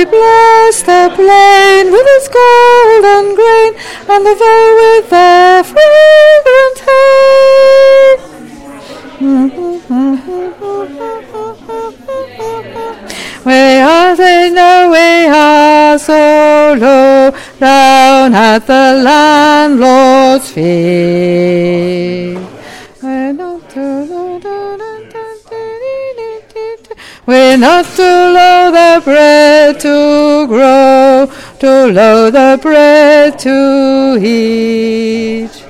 we bless the plain with its golden grain, and the vale with their fragrant hay. We are, they know we are so low, down at the landlord's feet. We're not too low, we're not too low the bread to grow, too low the bread to eat.